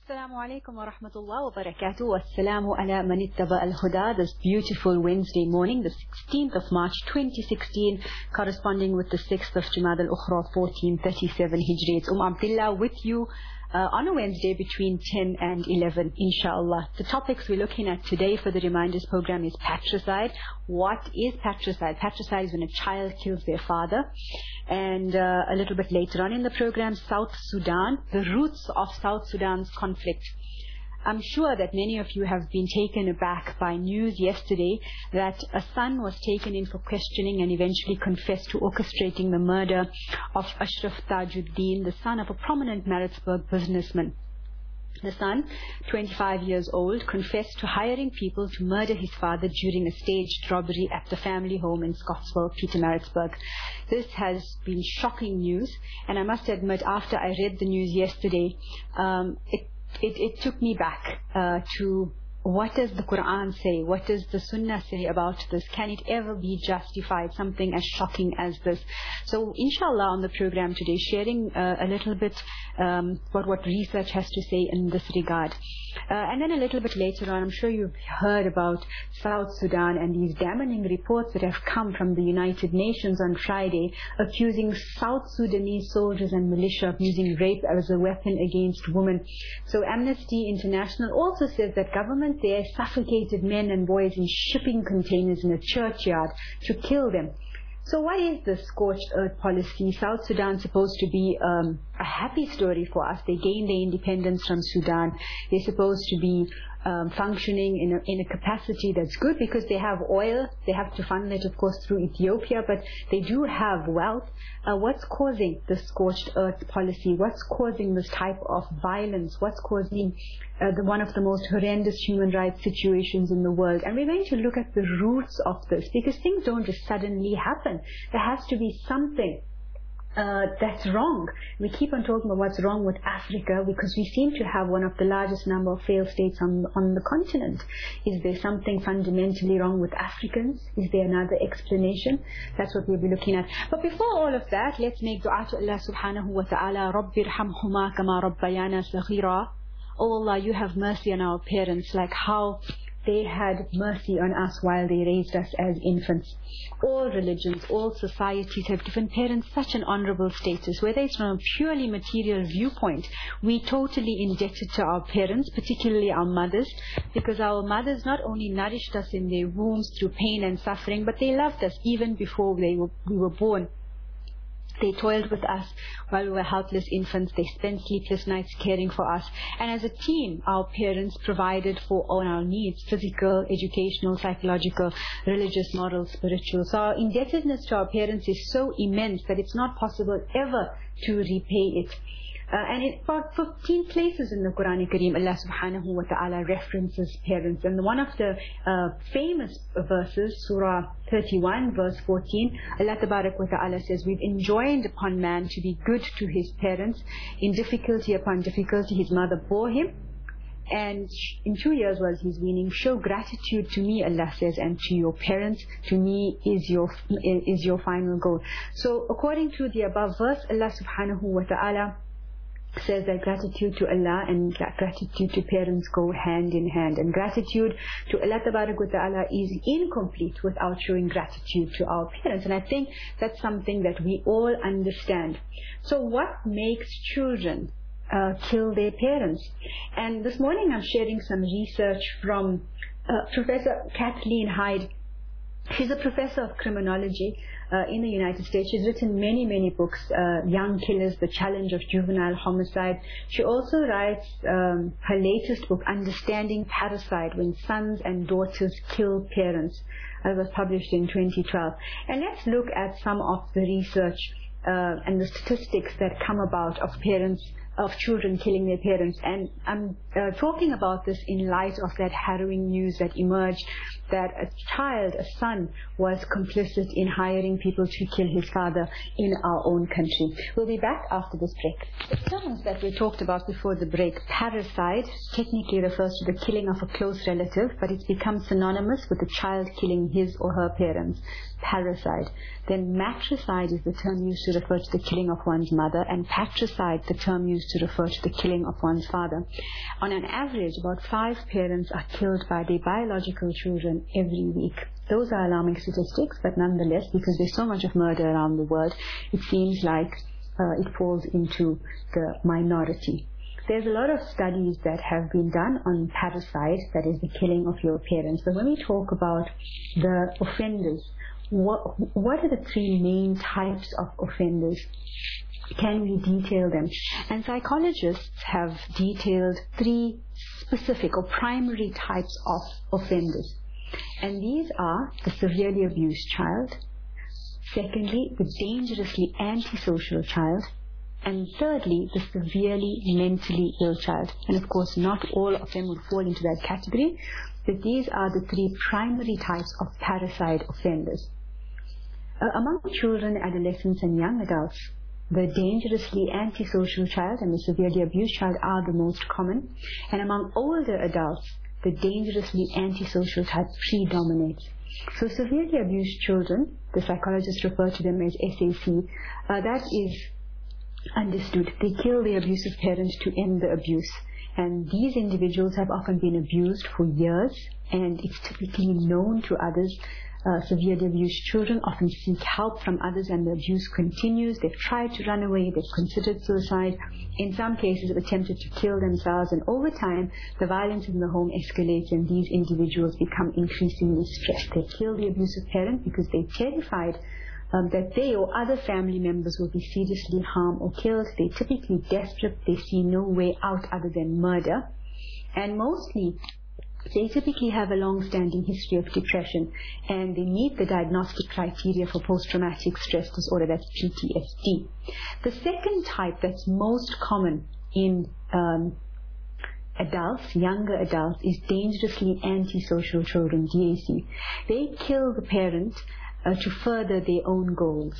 Assalamu alaikum wa rahmatullahi wa barakatuh. Wassalamu ala man ittaba al-huda. This beautiful Wednesday morning, the 16th of March 2016, corresponding with the 6th of Jumada al-Ukhra 1437 Hijri. It's Abdullah with you on a Wednesday between 10 and 11, inshallah. The topics we're looking at today for the Reminders program is patricide. What is patricide? Patricide is when a child kills their father. And a little bit later on in the program, South Sudan, the roots of South Sudan's conflict. I'm sure that many of you have been taken aback by news yesterday that a son was taken in for questioning and eventually confessed to orchestrating the murder of Ashraf Tajuddin, the son of a prominent Maritzburg businessman. The son, 25 years old, confessed to hiring people to murder his father during a staged robbery at the family home in Scottsville, Pietermaritzburg. This has been shocking news, and I must admit, after I read the news yesterday, it took me back to what does the Quran say? What does the Sunnah say about this? Can it ever be justified, something as shocking as this? So inshallah on the program today, sharing a little bit what research has to say in this regard. And then a little bit later on, I'm sure you've heard about South Sudan and these damning reports that have come from the United Nations on Friday, accusing South Sudanese soldiers and militia of using rape as a weapon against women. So Amnesty International also says that government there suffocated men and boys in shipping containers in a churchyard to kill them. So what is the scorched earth policy? South Sudan is supposed to be a happy story for us. They gained their independence from Sudan. They're supposed to be functioning in a capacity that's good because they have oil. They have to fund it, of course, through Ethiopia, but they do have wealth. What's causing the scorched earth policy? What's causing this type of violence? What's causing one of the most horrendous human rights situations in the world? And we're going to look at the roots of this, because things don't just suddenly happen. There has to be something that's wrong. We keep on talking about what's wrong with Africa because we seem to have one of the largest number of failed states on the continent. Is there something fundamentally wrong with Africans? Is there another explanation? That's what we'll be looking at. But before all of that, let's make dua to Allah subhanahu wa ta'ala. Rabbi irhamhuma kama rabbayana saghira. Oh Allah, you have mercy on our parents like how they had mercy on us while they raised us as infants. All religions, all societies have given parents such an honorable status. Whether it's from a purely material viewpoint, we're totally indebted to our parents, particularly our mothers, because our mothers not only nourished us in their wombs through pain and suffering, but they loved us even before we were born. They toiled with us while we were helpless infants. They spent sleepless nights caring for us. And as a team, our parents provided for all our needs: physical, educational, psychological, religious, moral, spiritual. So our indebtedness to our parents is so immense that it's not possible ever to repay it. And in about 15 places in the Quran Kareem, Allah subhanahu wa ta'ala references parents. And one of the famous verses, Surah 31, verse 14, Allah tabarak wa ta'ala says, we've enjoined upon man to be good to his parents. In difficulty upon difficulty, his mother bore him. And in 2 years was his weaning. Show gratitude to me, Allah says, and to your parents. To me is your final goal. So according to the above verse, Allah subhanahu wa ta'ala says that gratitude to Allah and gratitude to parents go hand in hand. And gratitude to Allah Tabarak wa Ta'ala is incomplete without showing gratitude to our parents. And I think that's something that we all understand. So what makes children kill their parents? And this morning I'm sharing some research from Professor Kathleen Hyde. She's a professor of criminology in the United States. She's written many, many books, Young Killers, The Challenge of Juvenile Homicide. She also writes her latest book, Understanding Parricide, When Sons and Daughters Kill Parents. It was published in 2012. And let's look at some of the research and the statistics that come about of children killing their parents. And I'm talking about this in light of that harrowing news that emerged that a son was complicit in hiring people to kill his father in our own country. We'll be back after this break. The terms that we talked about before the break, parricide, technically refers to the killing of a close relative, but it's become synonymous with a child killing his or her parents. Parricide. Then matricide is the term used to refer to the killing of one's mother, and patricide, the term used used to refer to the killing of one's father. On an average, about 5 parents are killed by their biological children every week. Those are alarming statistics, but nonetheless, because there's so much of murder around the world, it seems like it falls into the minority. There's a lot of studies that have been done on parricide, that is the killing of your parents. But when we talk about the offenders, what are the 3 main types of offenders? Can we detail them? And psychologists have detailed 3 specific or primary types of offenders. And these are the severely abused child, secondly, the dangerously antisocial child, and thirdly, the severely mentally ill child. And of course, not all of them will fall into that category, but these are the 3 primary types of parricide offenders. Among children, adolescents, and young adults, the dangerously antisocial child and the severely abused child are the most common. And among older adults, the dangerously antisocial type predominates. So severely abused children, the psychologists refer to them as SAC, that is understood. They kill the abusive parent to end the abuse. And these individuals have often been abused for years, and it's typically known to others. Severely abused children often seek help from others and the abuse continues. They've tried to run away, they've considered suicide. In some cases, have attempted to kill themselves, and over time, the violence in the home escalates and these individuals become increasingly stressed. They kill the abusive parent because they're terrified that they or other family members will be seriously harmed or killed. They're typically desperate. They see no way out other than murder. And mostly, they typically have a long-standing history of depression, and they meet the diagnostic criteria for post-traumatic stress disorder, that's PTSD. The second type that's most common in adults, younger adults, is dangerously antisocial children, DAC. They kill the parent to further their own goals.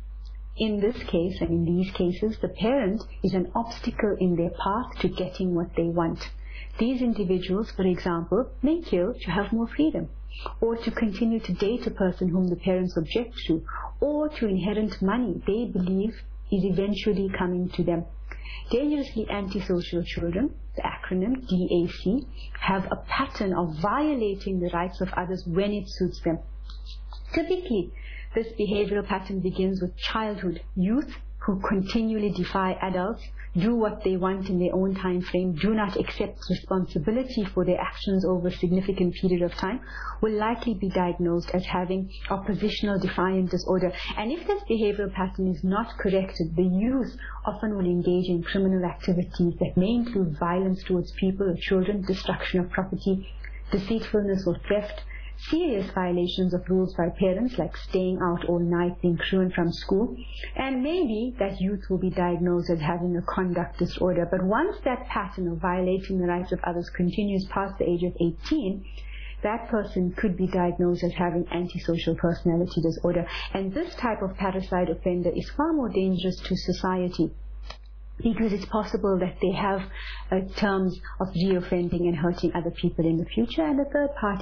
In this case, and in these cases, the parent is an obstacle in their path to getting what they want. These individuals, for example, may kill to have more freedom, or to continue to date a person whom the parents object to, or to inherit money they believe is eventually coming to them. Dangerously antisocial children, the acronym DAC, have a pattern of violating the rights of others when it suits them. Typically, this behavioral pattern begins with childhood, youth who continually defy adults, do what they want in their own time frame, do not accept responsibility for their actions over a significant period of time, will likely be diagnosed as having oppositional defiant disorder. And if this behavioral pattern is not corrected, the youth often will engage in criminal activities that may include violence towards people or children, destruction of property, deceitfulness or theft, serious violations of rules by parents like staying out all night, being truant from school, and maybe that youth will be diagnosed as having a conduct disorder. But once that pattern of violating the rights of others continues past the age of 18, that person could be diagnosed as having antisocial personality disorder. And this type of parricide offender is far more dangerous to society, because it's possible that they have terms of reoffending and hurting other people in the future. And the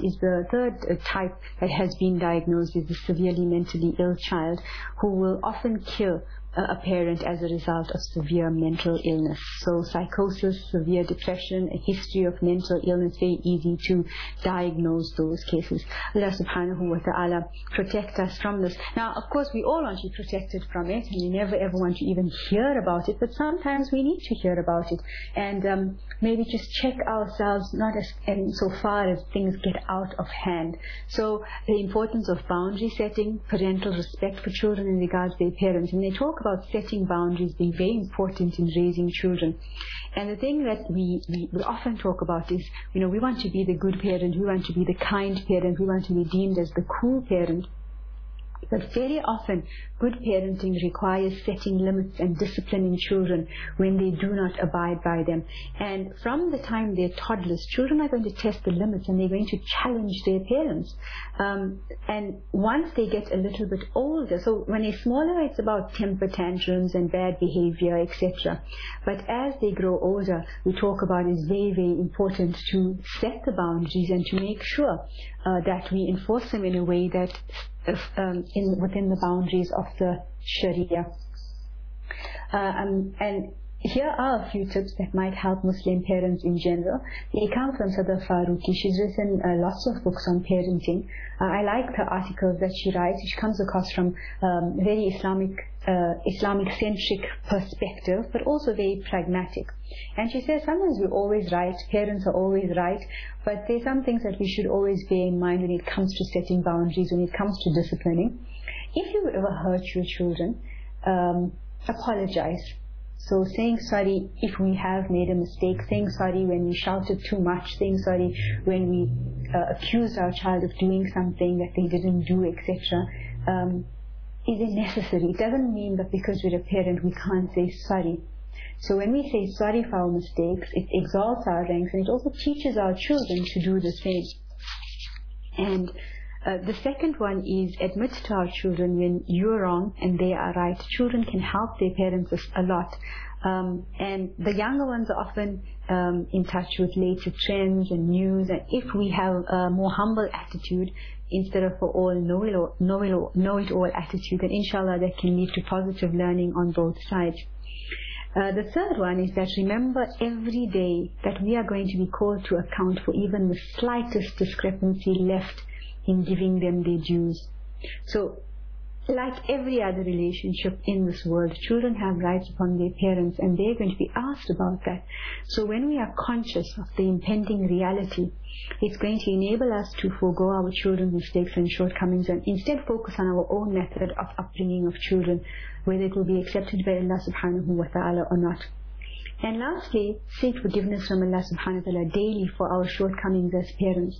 third type that has been diagnosed is the severely mentally ill child, who will often kill a parent as a result of severe mental illness. So psychosis, severe depression, a history of mental illness, very easy to diagnose those cases. Allah subhanahu wa ta'ala protect us from this. Now, of course, we all want to be protected from it, and we never ever want to even hear about it, but sometimes we need to hear about it. And maybe just check ourselves, not as so far as things get out of hand. So the importance of boundary setting, parental respect for children in regards to their parents. And they talk about setting boundaries being very important in raising children. And the thing that we often talk about is, we want to be the good parent, we want to be the kind parent, we want to be deemed as the cool parent. But very often, good parenting requires setting limits and disciplining children when they do not abide by them. And from the time they're toddlers, children are going to test the limits and they're going to challenge their parents. And once they get a little bit older, so when they're smaller, it's about temper tantrums and bad behavior, etc. But as they grow older, we talk about it's very, very important to set the boundaries and to make sure that we enforce them in a way that within the boundaries of the Sharia. And here are a few tips that might help Muslim parents in general. They come from Sada Farooqi. She's written lots of books on parenting. I like the articles that she writes. She comes across from very Islamic-centric perspective, but also very pragmatic. And she says sometimes we're always right, parents are always right, but there's some things that we should always bear in mind when it comes to setting boundaries, when it comes to disciplining. If you ever hurt your children, apologize. So saying sorry if we have made a mistake, saying sorry when we shouted too much, saying sorry when we accused our child of doing something that they didn't do, etc. Is it necessary? It doesn't mean that because we're a parent we can't say sorry. So when we say sorry for our mistakes, it exalts our ranks, and it also teaches our children to do the same. And the second one is admit to our children when you're wrong and they are right. Children can help their parents a lot. And the younger ones are often in touch with latest trends and news. And if we have a more humble attitude instead of an all know-it-all attitude, then inshallah that can lead to positive learning on both sides. The third one is that remember every day that we are going to be called to account for even the slightest discrepancy left in giving them their dues. So, like every other relationship in this world, children have rights upon their parents and they're going to be asked about that. So when we are conscious of the impending reality, it's going to enable us to forego our children's mistakes and shortcomings and instead focus on our own method of upbringing of children, whether it will be accepted by Allah subhanahu wa ta'ala or not. And lastly, seek forgiveness from Allah subhanahu wa ta'ala daily for our shortcomings as parents.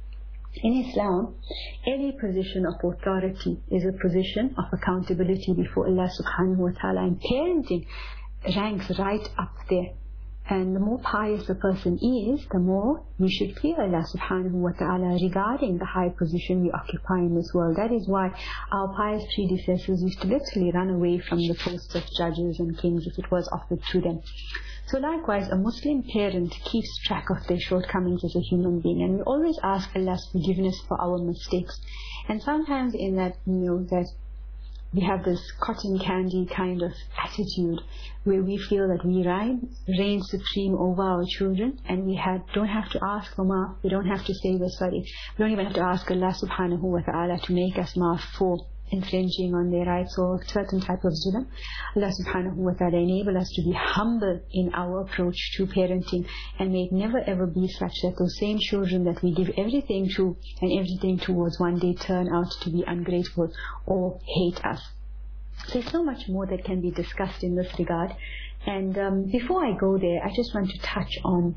In Islam, every position of authority is a position of accountability before Allah subhanahu wa ta'ala, and parenting ranks right up there. And the more pious a person is, the more we should fear Allah subhanahu wa ta'ala regarding the high position we occupy in this world. That is why our pious predecessors used to literally run away from the posts of judges and kings if it was offered to them. So likewise, a Muslim parent keeps track of their shortcomings as a human being, and we always ask Allah's forgiveness for our mistakes. And sometimes in that, that we have this cotton candy kind of attitude where we feel that we reign supreme over our children, and we don't have to ask for maaf, we don't have to say we're sorry, we don't even have to ask Allah subhanahu wa ta'ala to make us maaf for infringing on their rights or certain type of zulm. Allah subhanahu wa ta'ala enable us to be humble in our approach to parenting, and may it never ever be such that those same children that we give everything to and everything towards one day turn out to be ungrateful or hate us. So there's so much more that can be discussed in this regard, and before I go there, I just want to touch on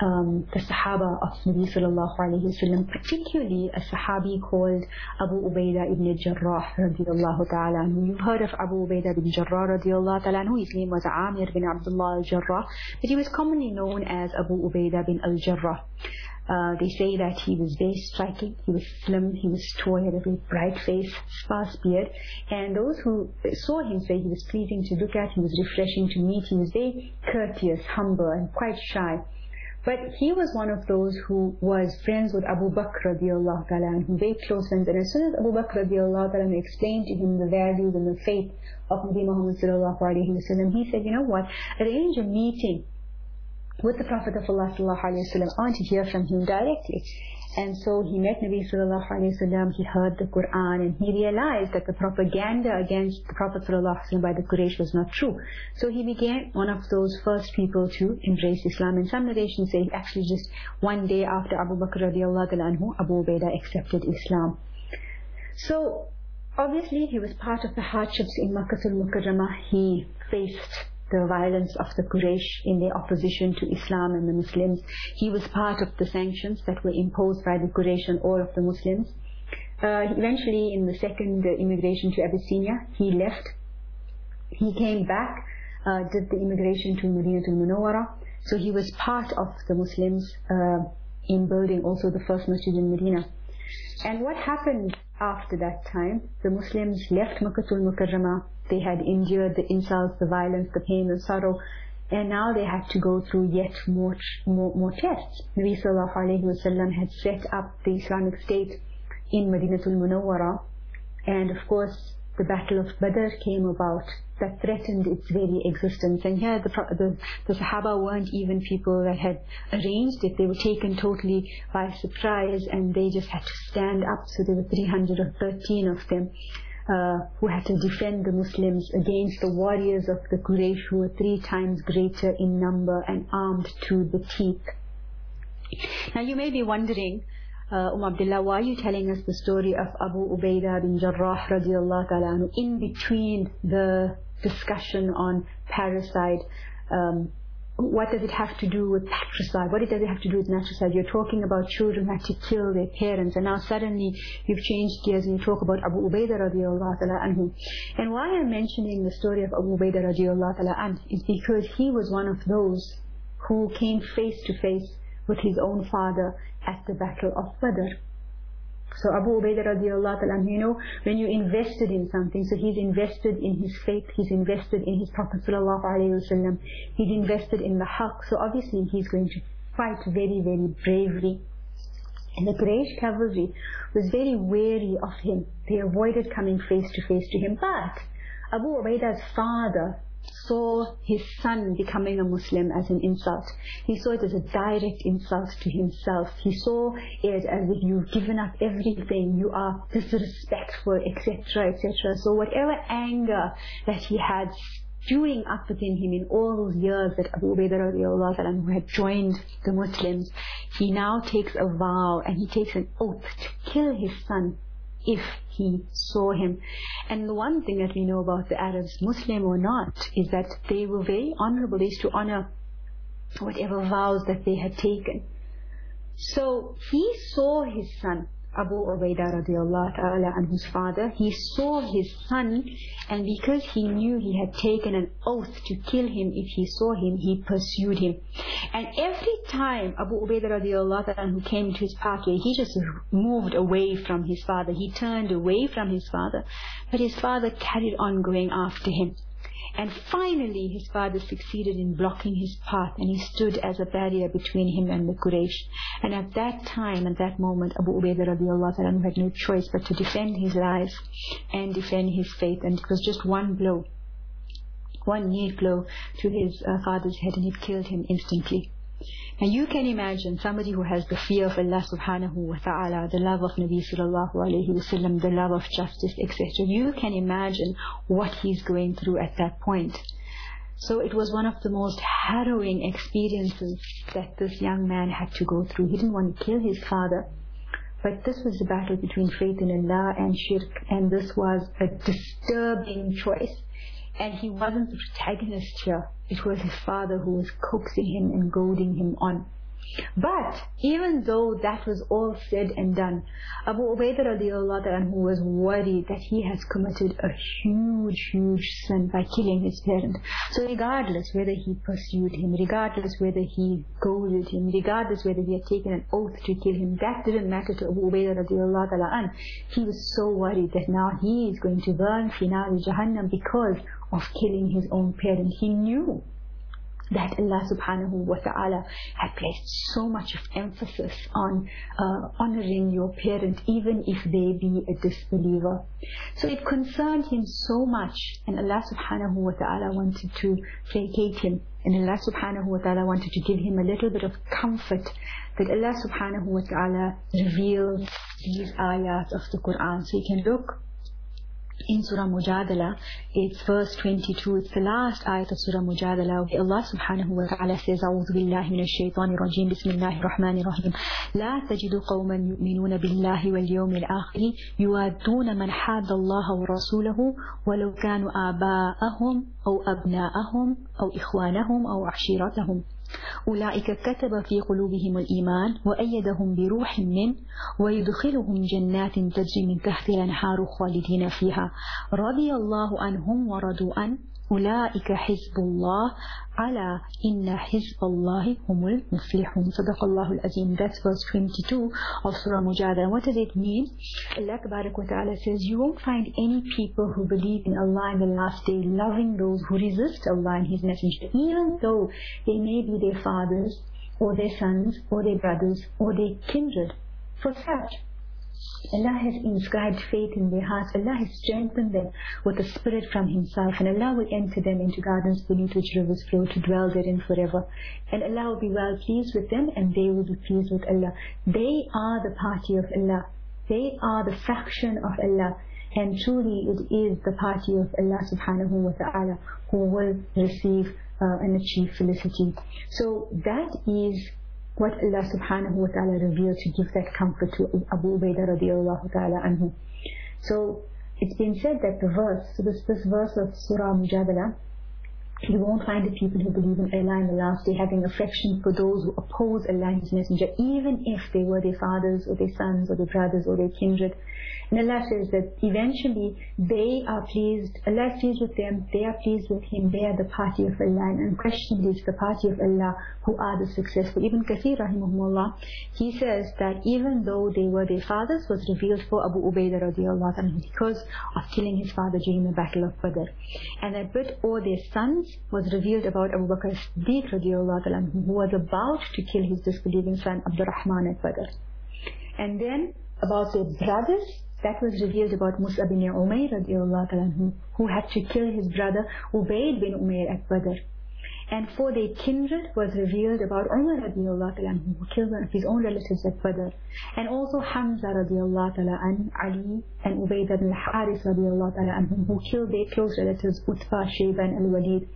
the Sahaba of Nabi sallallahu alayhi wa sallam, particularly a Sahabi called Abu Ubaidah ibn Jarrah radiallahu ta'ala anhu. You've heard of Abu Ubaidah ibn Jarrah radiallahu ta'ala anhu. His name was Amir bin Abdullah al-Jarrah, but he was commonly known as Abu Ubaidah bin al-Jarrah. They say that he was very striking, he was slim, he was tall, he had a very bright face, sparse beard, and those who saw him say he was pleasing to look at, he was refreshing to meet, he was very courteous, humble, and quite shy. But he was one of those who was friends with Abu Bakr radiallahu ta'ala anhu, very close friends. And as soon as Abu Bakr radiallahu ta'ala anhu explained to him the values and the faith of Nabi Muhammad sallallahu alayhi wa sallam, he said, you know what, arrange a meeting with the Prophet of Allah sallallahu alayhi wa sallam. I want to hear from him directly. And so he met Nabi sallallahu alayhi wa sallam, he heard the Quran, and he realized that the propaganda against the Prophet sallallahu alayhi wa sallam by the Quraysh was not true. So he became one of those first people to embrace Islam. And some narrations say actually just one day after Abu Bakr radiallahu anhu, Abu Ubaidah accepted Islam. So obviously he was part of the hardships in Makkah al-Mukarramah. He faced the violence of the Quraysh in their opposition to Islam and the Muslims. He was part of the sanctions that were imposed by the Quraysh on all of the Muslims. Eventually, in the second immigration to Abyssinia, he left. He came back, did the immigration to Madinatul Munawwara. So he was part of the Muslims in building also the first masjid in Medina. And what happened after that time? The Muslims left Makkatul Mukarramah. They had endured the insults, the violence, the pain, the sorrow, and now they had to go through yet more tests. Nabi sallallahu alayhi wa sallam had set up the Islamic State in Madinatul Munawwara, and of course the Battle of Badr came about that threatened its very existence. And here the Sahaba weren't even people that had arranged it. They were taken totally by surprise, and they just had to stand up. So there were 313 of them who had to defend the Muslims against the warriors of the Quraysh, who were 3 times greater in number and armed to the teeth. Now you may be wondering, Abdullah, why are you telling us the story of Abu Ubaidah bin Jarrah radiallahu ta'ala anhu in between the discussion on parricide? What does it have to do with patricide? What does it have to do with matricide? You're talking about children who had to kill their parents, and now suddenly you've changed gears and you talk about Abu Ubaidah radiallahu ta'ala anhu. And why I'm mentioning the story of Abu Ubaidah radiallahu ta'ala anhu is because he was one of those who came face to face with his own father at the Battle of Badr. So Abu Ubaidah radiallahu ta'ala anhu, you know, when you invested in something, so he's invested in his faith, he's invested in his Prophet sallallahu alayhi wa sallam, he's invested in the haqq, so obviously he's going to fight very, very bravely. And the Quraysh cavalry was very wary of him. They avoided coming face to face to him. But Abu Ubaidah's father saw his son becoming a Muslim as an insult. He saw it as a direct insult to himself. He saw it as if you've given up everything, you are disrespectful, etc., etc. So whatever anger that he had stewing up within him in all those years that Abu Ubaidah radiallahu anhu had joined the Muslims, he now takes a vow and he takes an oath to kill his son if he saw him. And the one thing that we know about the Arabs, Muslim or not, is that they were very honorable. They used to honor whatever vows that they had taken. So he saw his son, Abu Ubaidah radiallahu ta'ala anhu's father. He saw his son, and because he knew he had taken an oath to kill him if he saw him, he pursued him. And every time Abu Ubaidah radiallahu ta'ala anhu came to his pathway, he just moved away from his father. He turned away from his father, but his father carried on going after him. And finally his father succeeded in blocking his path, and he stood as a barrier between him and the Quraysh. And at that time, at that moment, Abu Ubaidah radiallahu ta'ala had no choice but to defend his life and defend his faith. And it was just one blow, one knee blow to his father's head, and it killed him instantly. And you can imagine somebody who has the fear of Allah subhanahu wa ta'ala, the love of Nabi sallallahu alayhi wa sallam, the love of justice, etc. You can imagine what he's going through at that point. So it was one of the most harrowing experiences that this young man had to go through. He didn't want to kill his father, but this was the battle between faith in Allah and shirk, and this was a disturbing choice. And he wasn't the protagonist here. It was his father who was coaxing him and goading him on. But even though that was all said and done, Abu Ubaidah radiallahu anhu was worried that he has committed a huge sin by killing his parent. So regardless whether he pursued him, regardless whether he goaded him, regardless whether he had taken an oath to kill him, that didn't matter to Abu Ubaidah radiallahu anhu. He was so worried that now he is going to burn fi nari Jahannam because of killing his own parent. He knew that Allah subhanahu wa ta'ala had placed so much of emphasis on honoring your parent even if they be a disbeliever. So it concerned him so much, and Allah subhanahu wa ta'ala wanted to placate him, and Allah subhanahu wa ta'ala wanted to give him a little bit of comfort, that Allah subhanahu wa ta'ala revealed these ayat of the Quran. So you can look in Surah Mujadala, it's verse 22, it's the last ayat of Surah Mujadala, where Allah subhanahu wa ta'ala says, أعوذ بالله من الشيطان الرجيم بسم الله الرحمن الرحيم لا تجد قوما يؤمنون بالله واليوم الآخر يوادون من حاد الله ورسوله ولو كانوا آباءهم أو أبناءهم أو إخوانهم أو عشيرتهم أولئك كتب في قلوبهم الإيمان وأيدهم بروح منه ويدخلهم جنات تجري من تحتها الأنهار خالدين فيها رضي الله عنهم ورضوا عنه أولئك حزب الله على إن حزب الله هم المفلحون. صدق الله العظيم. That's verse 22 of Surah Mujadala. What does it mean? Allah Tabarak wa Ta'ala says, you won't find any people who believe in Allah in the last day loving those who resist Allah and His Messenger, even though they may be their fathers or their sons or their brothers or their kindred. For such, Allah has inscribed faith in their hearts. Allah has strengthened them with a spirit from Himself, and Allah will enter them into gardens beneath which rivers flow to dwell therein forever. And Allah will be well pleased with them, and they will be pleased with Allah. They are the party of Allah. They are the faction of Allah. And truly it is the party of Allah subhanahu wa ta'ala who will receive and achieve felicity. So that is what Allah subhanahu wa ta'ala revealed to give that comfort to Abu Ubaidah radiallahu ta'ala anhu. So it's been said that the verse, so this verse of Surah Mujadala, you won't find the people who believe in Allah in the last day having affection for those who oppose Allah and His Messenger, even if they were their fathers or their sons or their brothers or their kindred. And Allah says that eventually they are pleased, Allah is pleased with them, they are pleased with Him, they are the party of Allah, and unquestionably it's the party of Allah who are the successful. Ibn Kathir rahimahullah, he says that even though they were their fathers, was revealed for Abu Ubaidah radiallahu anhu because of killing his father during the battle of Badr. And that bit, or their sons, was revealed about Abu Bakr as-Siddiq radiallahu anhu, who was about to kill his disbelieving son Abdurrahman at Badr. And then about their brothers, that was revealed about Musa bin Umayr radiallahu anhu, who had to kill his brother Ubayd bin Umayr at Badr. And for their kindred was revealed about Umar radiallahu anhu, who killed one of his own relatives at Badr. And also Hamza radiallahu anhu, Ali and Ubaydah bin Harith radiallahu anhu, who killed their close relatives Utbah, Shayba and Al-Walid.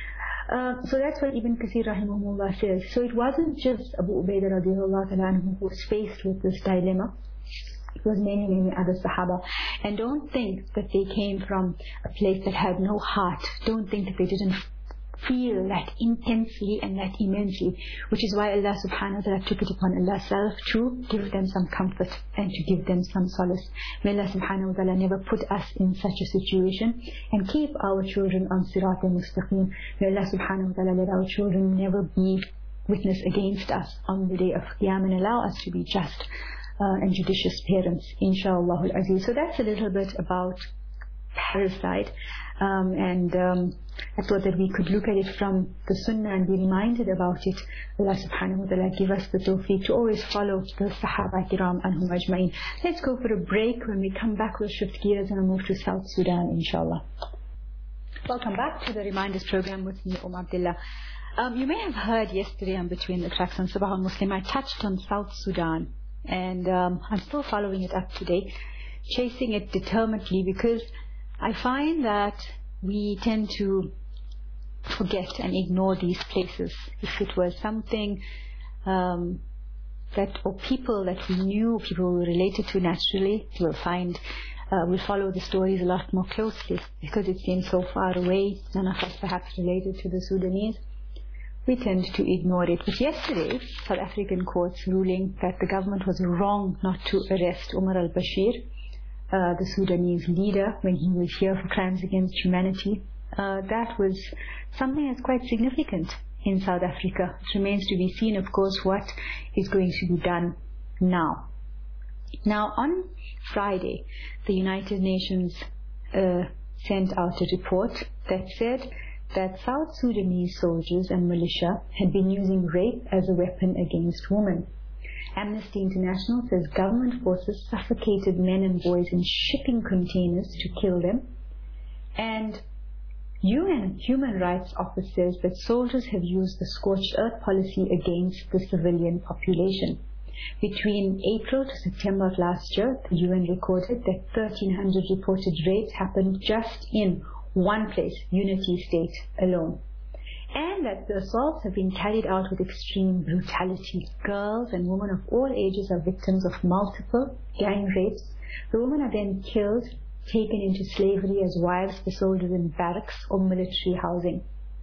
So that's what Ibn Kathir rahimahullah says. So it wasn't just Abu Ubaidah radiallahu anhu who was faced with this dilemma. It was many other Sahaba. And don't think that they came from a place that had no heart. Don't think that they didn't feel that intensely and that immensely, which is why Allah subhanahu wa ta'ala took it upon Allah self to give them some comfort and to give them some solace. May Allah subhanahu wa ta'ala never put us in such a situation, and keep our children on Sirat al-Mustaqim. May Allah subhanahu wa ta'ala let our children never be witness against us on the day of Qiyam, and allow us to be just and judicious parents, inshallah al-Aziz. So that's a little bit about parricide, and I thought that we could look at it from the Sunnah and be reminded about it. Allah subhanahu wa ta'ala give us the tawfiq to always follow the Sahaba Kiram anhum ajma'in. Let's go for a break. When we come back, we'll shift gears and we'll move to South Sudan, inshallah. Welcome back to the Reminders program with me, Abdullah. You may have heard yesterday on Between the Tracks on Sabah al-Muslim, I touched on South Sudan, and I'm still following it up today, chasing it determinedly, because I find that we tend to forget and ignore these places. If it was something that, or people that we knew, people we related to naturally, we'll follow the stories a lot more closely, because it seems so far away. None of us perhaps related to the Sudanese. We tend to ignore it. But yesterday, South African courts ruling that the government was wrong not to arrest Omar al-Bashir, the Sudanese leader, when he was here for crimes against humanity. That was something that's quite significant in South Africa. It remains to be seen, of course, what is going to be done now. Now, on Friday, the United Nations sent out a report that said that South Sudanese soldiers and militia had been using rape as a weapon against women. Amnesty International says government forces suffocated men and boys in shipping containers to kill them. And UN Human Rights Office says that soldiers have used the scorched earth policy against the civilian population. Between April to September of last year, the UN recorded that 1,300 reported rapes happened just in one place, Unity State alone. And that the assaults have been carried out with extreme brutality. Girls and women of all ages are victims of multiple gang rapes. The women are then killed, taken into slavery as wives for soldiers in barracks or military housing.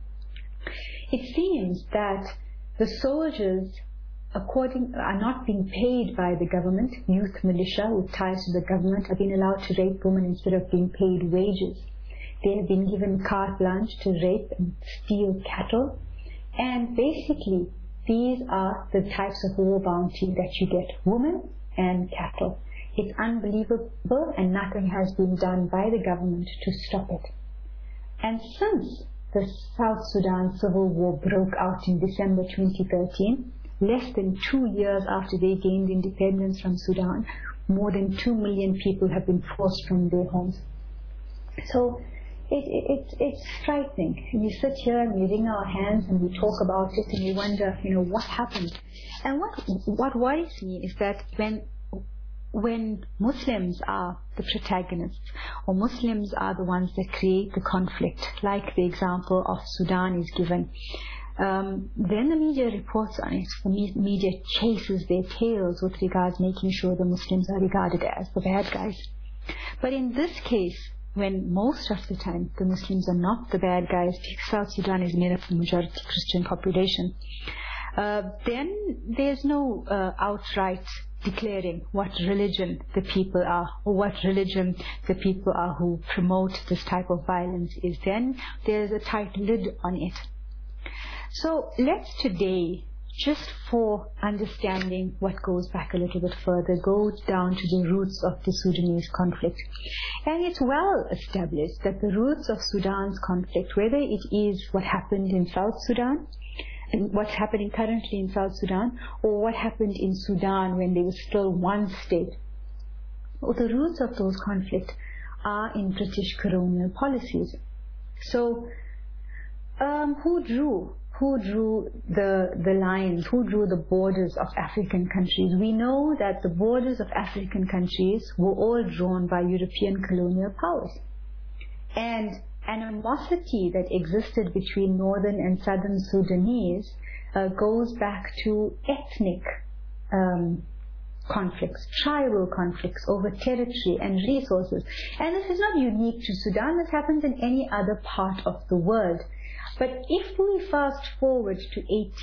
It seems that the soldiers are not being paid by the government. Youth militia with ties to the government are being allowed to rape women instead of being paid wages. They have been given carte blanche to rape and steal cattle. And basically, these are the types of war bounty that you get: women and cattle. It's unbelievable, and nothing has been done by the government to stop it. And since the South Sudan civil war broke out in December 2013, less than 2 years after they gained independence from Sudan, more than 2 million people have been forced from their homes. So it's frightening. We sit here and we wring our hands and we talk about it and we wonder, what happened. And what worries me is that when Muslims are the protagonists, or Muslims are the ones that create the conflict, like the example of Sudan is given, then the media reports on it. The media chases their tails with regards making sure the Muslims are regarded as the bad guys. But in this case, when most of the time the Muslims are not the bad guys, South Sudan is made up of a majority Christian population, then there's no outright declaring what religion the people are, or what religion the people are who promote this type of violence is. Then there's a tight lid on it. So let's today, just for understanding what goes back a little bit further, go down to the roots of the Sudanese conflict. And it's well established that the roots of Sudan's conflict, whether it is what happened in South Sudan, and what's happening currently in South Sudan, or what happened in Sudan when there was still one state, or the roots of those conflicts are in British colonial policies. So who drew the lines, who drew the borders of African countries? We know that the borders of African countries were all drawn by European colonial powers. And animosity that existed between northern and southern Sudanese goes back to ethnic conflicts, tribal conflicts over territory and resources. And this is not unique to Sudan, this happens in any other part of the world. But if we fast forward to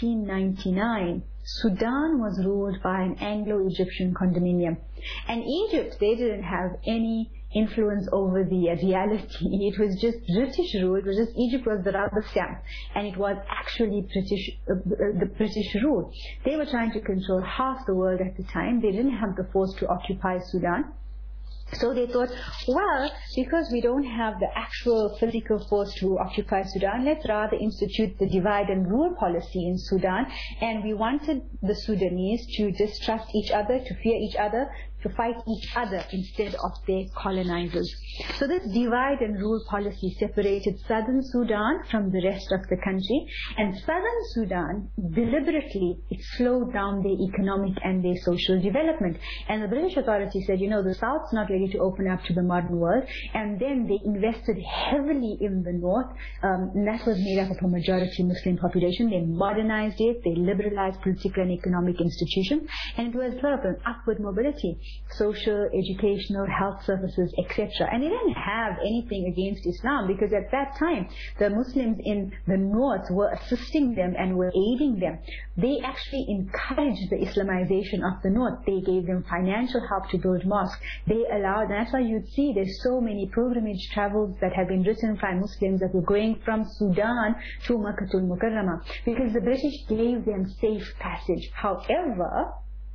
1899, Sudan was ruled by an Anglo-Egyptian condominium. And Egypt, they didn't have any influence over the reality. It was just British rule. It was just Egypt was the rubber stamp, and it was actually the British rule. They were trying to control half the world at the time. They didn't have the force to occupy Sudan. So they thought, well, because we don't have the actual physical force to occupy Sudan, let's rather institute the divide and rule policy in Sudan. And we wanted the Sudanese to distrust each other, to fear each other, to fight each other instead of their colonizers. So this divide and rule policy separated southern Sudan from the rest of the country, and southern Sudan deliberately, it slowed down their economic and their social development. And the British authorities said, the South's not ready to open up to the modern world, and then they invested heavily in the North, and that was made up of a majority Muslim population. They modernized it, they liberalized political and economic institutions, and it was sort of an upward mobility. Social, educational, health services, etc. And they didn't have anything against Islam, because at that time the Muslims in the north were assisting them and were aiding them. They actually encouraged the Islamization of the north. They gave them financial help to build mosques. They allowed, and that's why you'd see there's so many pilgrimage travels that have been written by Muslims that were going from Sudan to Makkatul Mukarramah, because the British gave them safe passage. However,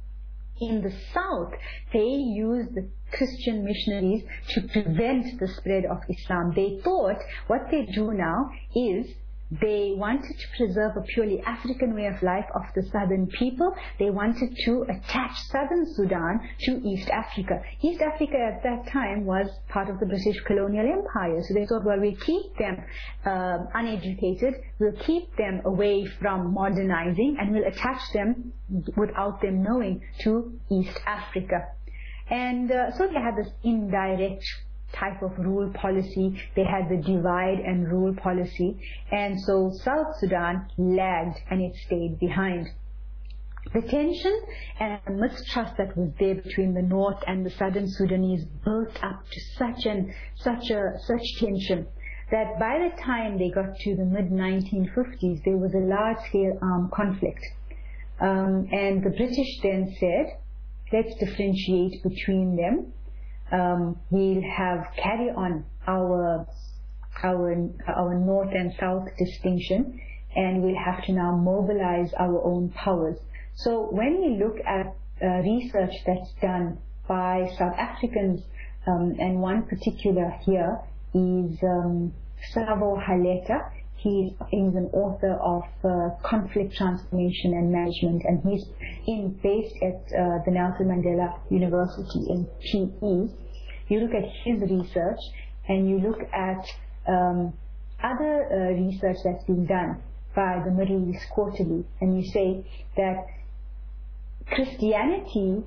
in the south, they used the Christian missionaries to prevent the spread of Islam. They thought what they do now is they wanted to preserve a purely African way of life of the southern people. They wanted to attach southern Sudan to East Africa. East Africa at that time was part of the British colonial empire. So they thought, well, we'll keep them uneducated, we'll keep them away from modernizing, and we'll attach them without them knowing to East Africa. And so they had this indirect type of rule policy. They had the divide and rule policy, and so South Sudan lagged and it stayed behind. The tension and mistrust that was there between the North and the Southern Sudanese built up to such tension that by the time they got to the mid-1950s, there was a large-scale armed conflict. And the British then said, let's differentiate between them. We'll carry on our north and south distinction, and we'll have to now mobilize our own powers. So when we look at research that's done by South Africans, and one particular here is Savo Haleta. He's an author of Conflict Transformation and Management, and he's based at the Nelson Mandela University in PE. You look at his research and you look at other research that's been done by the Middle East Quarterly, and you say that Christianity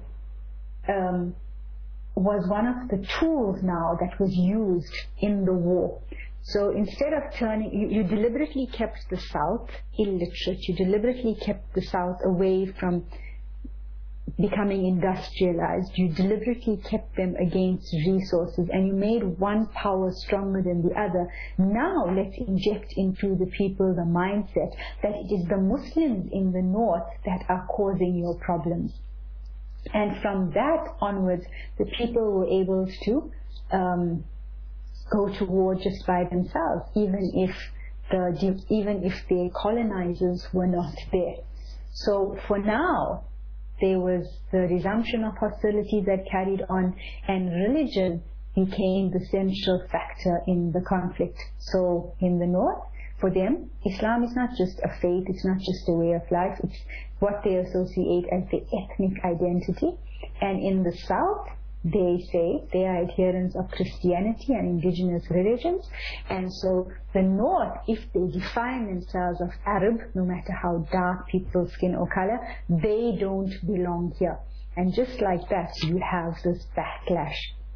was one of the tools now that was used in the war. So instead of turning, you deliberately kept the South illiterate, you deliberately kept the South away from becoming industrialized, you deliberately kept them against resources, and you made one power stronger than the other. Now let's inject into the people the mindset that it is the Muslims in the north that are causing your problems. And from that onwards, the people were able to go to war just by themselves, even if their colonizers were not there. So for now, there was the resumption of hostilities that carried on, and religion became the central factor in the conflict. So in the north, for them, Islam is not just a faith, it's not just a way of life, it's what they associate as the ethnic identity. And in the south, they say they are adherents of Christianity and indigenous religions. And so the north, if they define themselves as Arab, no matter how dark people's skin or color, they don't belong here. And just like that, you have this backlash.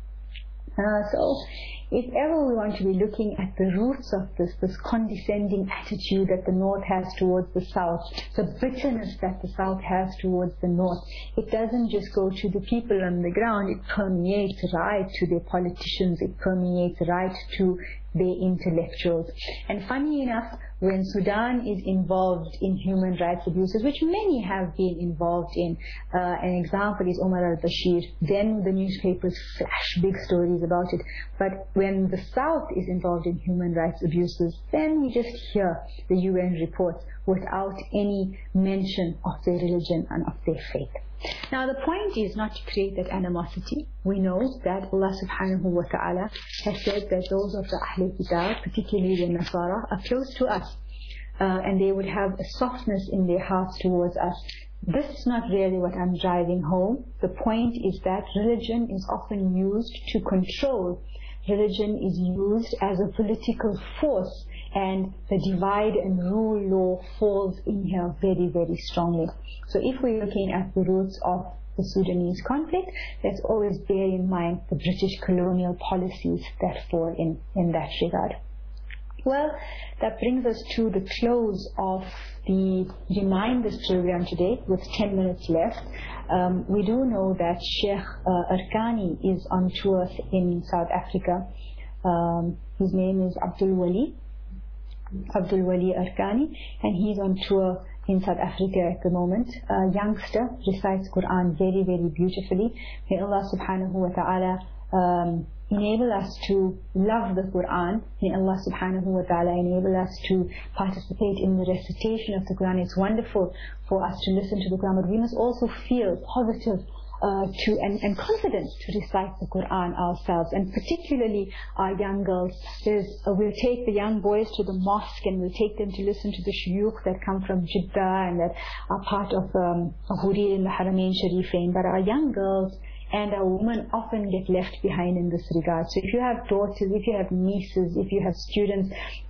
So if ever we want to be looking at the roots of this condescending attitude that the north has towards the south, the bitterness that the south has towards the north, it doesn't just go to the people on the ground, it permeates right to their politicians, it permeates right to their intellectuals. And funny enough, when Sudan is involved in human rights abuses, which many have been involved in, an example is Omar al-Bashir, then the newspapers flash big stories about it. But when the South is involved in human rights abuses, then we just hear the UN reports without any mention of their religion and of their faith. Now the point is not to create that animosity. We know that Allah subhanahu wa ta'ala has said that those of the Ahl Kitab, particularly the Nasara, are close to us, and they would have a softness in their hearts towards us. This is not really what I'm driving home. The point is that religion is often used to control. Religion is used as a political force, and the divide and rule law falls in here very, very strongly. So if we're looking at the roots of the Sudanese conflict, let's always bear in mind the British colonial policies that fall in that regard. Well, that brings us to the close of the Reminders program today with 10 minutes left. We do know that Sheikh Arkani is on tour in South Africa. His name is Abdul Wali Arkani, and he's on tour in South Africa at the moment. A youngster recites Quran very, very beautifully. May Allah subhanahu wa ta'ala enable us to love the Quran. May Allah subhanahu wa ta'ala enable us to participate in the recitation of the Quran. It's wonderful for us to listen to the Quran, but we must also feel positive and confident to recite the Quran ourselves, and particularly our young girls. We'll take the young boys to the mosque, and we'll take them to listen to the shuyukh that come from Jeddah and that are part of Hurir in the Haramain Sharifain. But our young girls and our women often get left behind in this regard. So if you have daughters, if you have nieces, if you have students,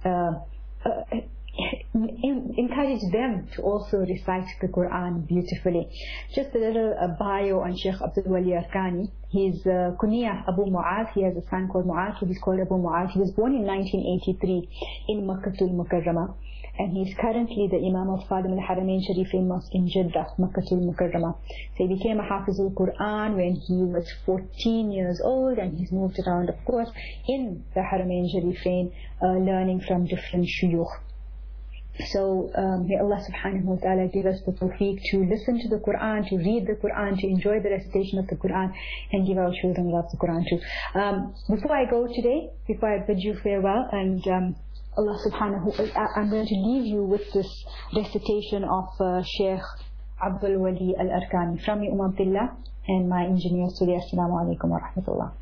encourage them to also recite the Quran beautifully. Just a little bio on Sheikh Abdul Wali Arkani. He's Kunya Abu Mu'adh. He has a son called Mu'adh, so he's called Abu Mu'adh. He was born in 1983 in Makkatul Mukarramah, and he's currently the Imam of Khadim al-Haramain Sharifain Mosque in Jeddah, Makkatul Mukarramah. So he became a Hafizul Quran when he was 14 years old, and he's moved around, of course, in the Haramain Sharifain, learning from different shuyukh. So may Allah subhanahu wa ta'ala give us the tawfiq to listen to the Quran, to read the Quran, to enjoy the recitation of the Quran, and give our children love the Quran too. Before I go today, before I bid you farewell, and Allah subhanahu wa ta'ala, I'm going to leave you with this recitation of Sheikh Abdul Wali Al-Arkani from Abdullah and my engineer Surya. Assalamu alaikum wa rahmatullah.